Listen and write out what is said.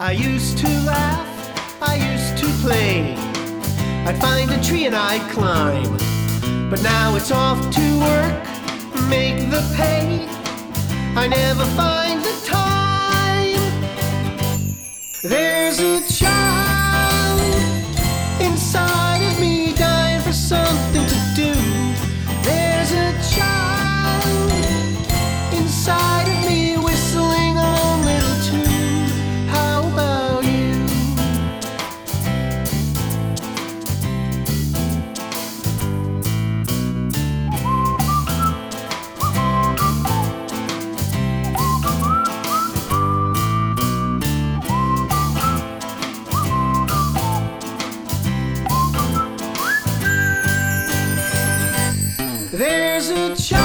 I used to laugh, I used to play. I'd find a tree and I'd climb. But now it's off to work, make the pay. I never find the time. There's a child inside of me dying for something to do. There's a child inside of me whistling a lone little tune. How about you? There's a child